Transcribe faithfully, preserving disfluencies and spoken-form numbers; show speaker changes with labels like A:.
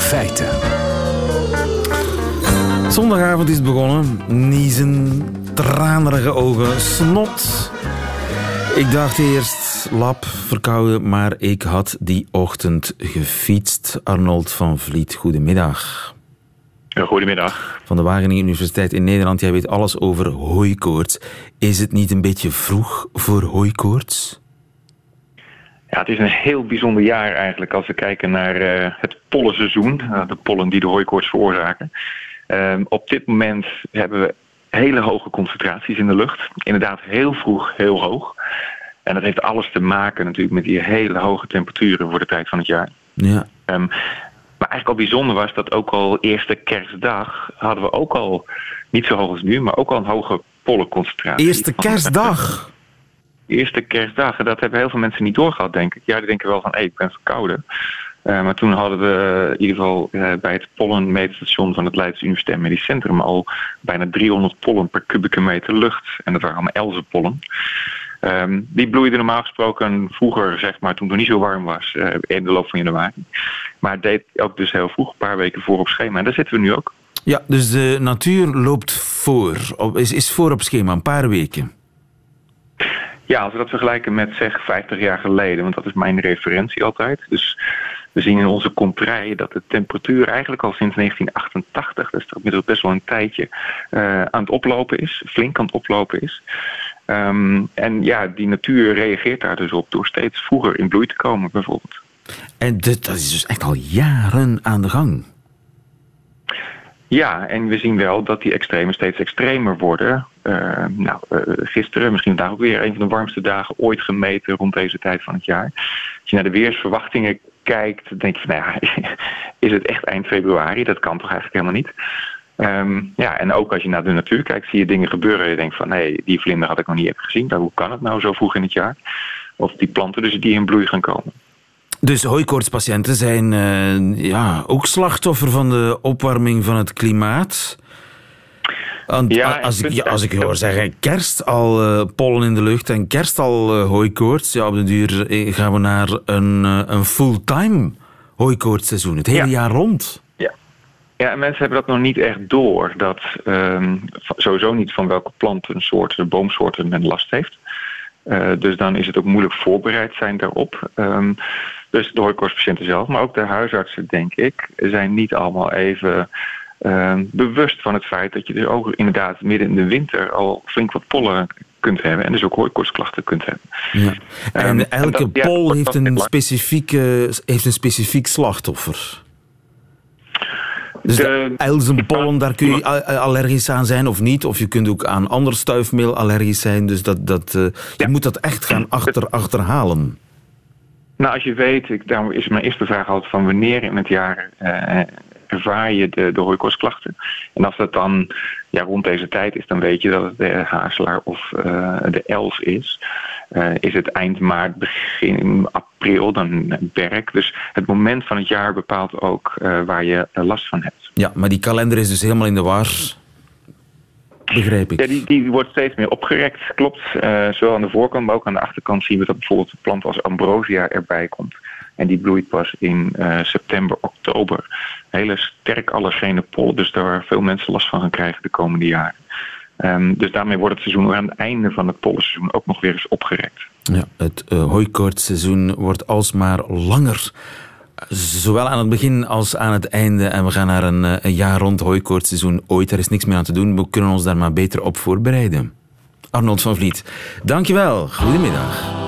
A: Feiten.
B: Zondagavond is het begonnen. Niezen, tranerige ogen, snot. Ik dacht eerst lap, verkouden, maar ik had die ochtend gefietst. Arnold van Vliet, goedemiddag.
C: Goedemiddag.
B: Van de Wageningen Universiteit in Nederland. Jij weet alles over hooikoorts. Is het niet een beetje vroeg voor hooikoorts?
C: Ja, het is een heel bijzonder jaar eigenlijk als we kijken naar uh, het pollenseizoen. Uh, de pollen die de hooikoorts veroorzaken. Uh, op dit moment hebben we hele hoge concentraties in de lucht. Inderdaad heel vroeg, heel hoog. En dat heeft alles te maken natuurlijk met die hele hoge temperaturen voor de tijd van het jaar.
B: Ja.
C: Um, maar eigenlijk al bijzonder was dat ook al eerste kerstdag hadden we ook al, niet zo hoog als nu, maar ook al een hoge pollenconcentratie.
B: Eerste kerstdag?
C: Eerste kerstdag. En dat hebben heel veel mensen niet doorgehad, denk ik. Ja, die denken wel van, hé, hey, ik ben verkouden. Uh, maar toen hadden we in ieder geval uh, bij het pollenmeetstation van het Leids Universitair Medisch Centrum al bijna driehonderd pollen per kubieke meter lucht. En dat waren allemaal elzenpollen. Um, die bloeiden normaal gesproken vroeger, zeg maar, toen het nog niet zo warm was, uh, in de loop van januari. Maar het deed ook dus heel vroeg, een paar weken voor op schema. En daar zitten we nu ook.
B: Ja, dus de natuur loopt voor, is, is voor op schema, een paar weken.
C: Ja, als we dat vergelijken met zeg vijftig jaar geleden, want dat is mijn referentie altijd. Dus we zien in onze kontrij dat de temperatuur eigenlijk al sinds negentien achtentachtig, dus dat inmiddels best wel een tijdje, uh, aan het oplopen is, flink aan het oplopen is. Um, en ja, die natuur reageert daar dus op door steeds vroeger in bloei te komen, bijvoorbeeld.
B: En dit, dat is dus echt al jaren aan de gang.
C: Ja, en we zien wel dat die extremen steeds extremer worden. Uh, nou, uh, gisteren, misschien vandaag ook weer, een van de warmste dagen ooit gemeten rond deze tijd van het jaar. Als je naar de weersverwachtingen kijkt, denk je van, nou ja, is het echt eind februari? Dat kan toch eigenlijk helemaal niet? Um, ja, en ook als je naar de natuur kijkt, zie je dingen gebeuren. En je denkt van, nee, die vlinder had ik nog niet even gezien. Nou, hoe kan het nou zo vroeg in het jaar? Of die planten dus die in bloei gaan komen.
B: Dus hooikoortspatiënten zijn uh, ja, ook slachtoffer van de opwarming van het klimaat. Want ja, als, ik, ja, als ik hoor zeggen kerst al uh, pollen in de lucht en kerst al uh, hooikoorts, ja, op de duur gaan we naar een, uh, een fulltime hooikoortsseizoen, het hele ja. jaar rond.
C: Ja. Ja, en mensen hebben dat nog niet echt door, dat um, sowieso niet van welke plantensoorten, de boomsoorten men last heeft. Uh, dus dan is het ook moeilijk voorbereid zijn daarop. Um, dus de hooikoortspatiënten zelf, maar ook de huisartsen, denk ik, zijn niet allemaal even uh, bewust van het feit dat je dus ook inderdaad midden in de winter al flink wat pollen kunt hebben en dus ook hooikoortsklachten kunt hebben.
B: Ja. En um, elke en dat, pol ja, heeft, een specifieke, heeft een specifiek slachtoffer. Dus de, de elzenpollen, daar kun je allergisch aan zijn of niet. Of je kunt ook aan ander stuifmeel allergisch zijn. Dus dat, dat, uh, je ja. moet dat echt gaan achter, achterhalen.
C: Nou, als je weet, ik, daarom is mijn eerste vraag altijd van wanneer in het jaar uh, ervaar je de, de hooikoortsklachten. En als dat dan ja, rond deze tijd is, dan weet je dat het de hazelaar of uh, de els is. Uh, is het eind maart, begin april, dan berk. Dus het moment van het jaar bepaalt ook uh, waar je uh, last van hebt.
B: Ja, maar die kalender is dus helemaal in de war. Begrijp ik.
C: Ja, die, die wordt steeds meer opgerekt, klopt. Uh, zowel aan de voorkant, maar ook aan de achterkant zien we dat bijvoorbeeld een plant als ambrosia erbij komt. En die bloeit pas in uh, september, oktober. Hele sterk allergene pollen, dus daar waar veel mensen last van gaan krijgen de komende jaren. Um, dus daarmee wordt het seizoen aan het einde van het pollenseizoen ook nog weer eens opgerekt.
B: Ja, het uh, hooikoortsseizoen wordt alsmaar langer. Zowel aan het begin als aan het einde. En we gaan naar een, een jaar rond hooikoortsseizoen ooit. Er is niks meer aan te doen. We kunnen ons daar maar beter op voorbereiden. Arnold van Vliet, dankjewel. Goedemiddag.